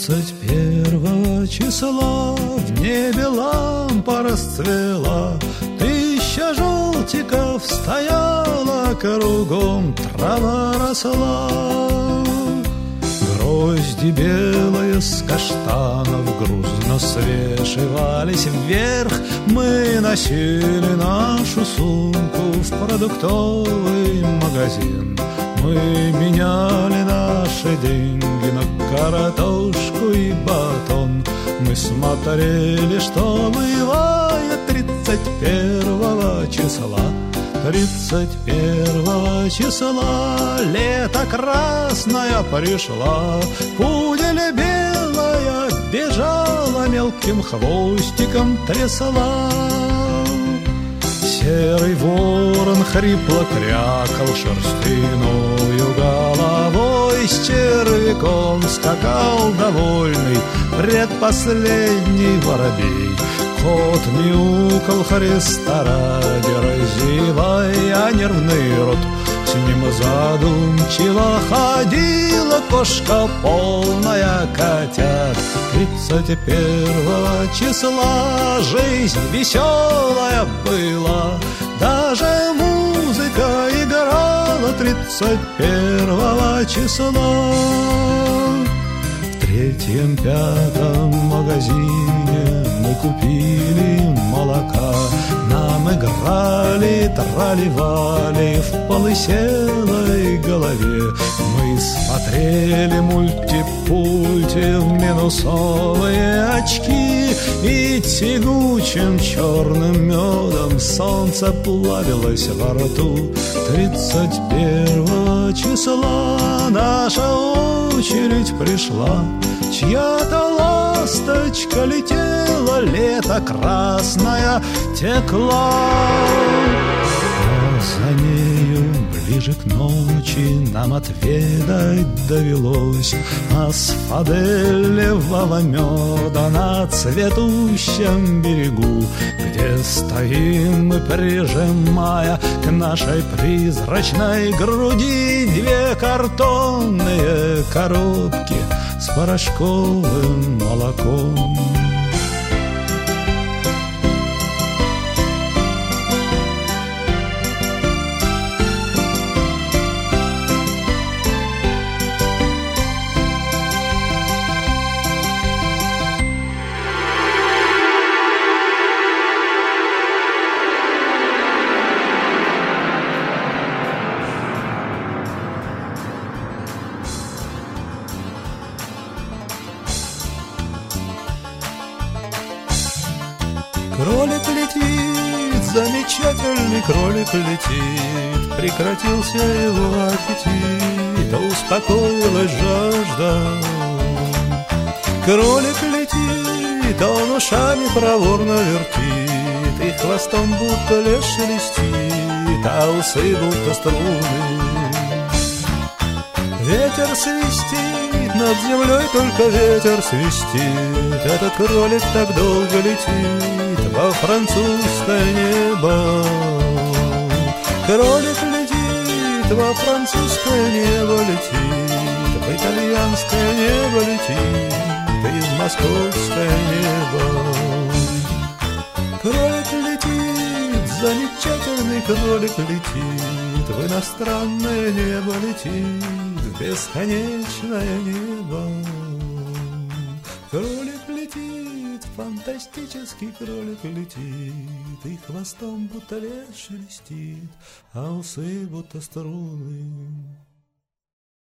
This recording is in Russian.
31 числа в небе лампа расцвела, 1000 желтиков стояла, кругом трава росла. Грозди белые с каштанов грузно свешивались вверх. Мы носили нашу сумку в продуктовый магазин. Мы меняли наши деньги на картошку и батон. Мы смотрели, что бывает 31 числа. 31 числа лето красное пришла. Пудель белая бежала, мелким хвостиком трясла. Серый ворон хрипло крякал шерстяною головой. С червяком скакал довольный предпоследний воробей. Кот мяукал Христа ради, разевая нервный рот. С ним задумчиво ходила кошка, полная котят. 31 числа жизнь веселая была, даже музыка играла 31 числа. В третьем-пятом магазине мы купили молока. Нам играли трали-вали в полыселой голове. Мы смотрели мульти-пульти в минусовые очки, и тягучим черным медом солнце плавилось во рту. 31 числа наша очередь пришла. Чья-то ласточка летела, лето красное текла. Но за нею ближе к ночи нам отведать довелось асфаделевого меда на цветущем берегу, где стоим мы, прижимая к нашей призрачной груди 2 картонные коробки с порошковым молоком. Кролик летит, замечательный кролик летит. Прекратился его аппетит, успокоилась жажда. Кролик летит, он ушами проворно вертит, и хвостом будто лес шелестит, а усы будто струны. Ветер свистит, над землей только ветер свистит. Этот кролик так долго летит во французское небо. Кролик летит, во французское небо летит, в итальянское небо летит, и в московское небо. Кролик летит, замечательный кролик летит, в иностранное небо летит, в бесконечное небо. Кролик летит, фантастический кролик летит, и хвостом будто лес шелестит, а усы будто струны.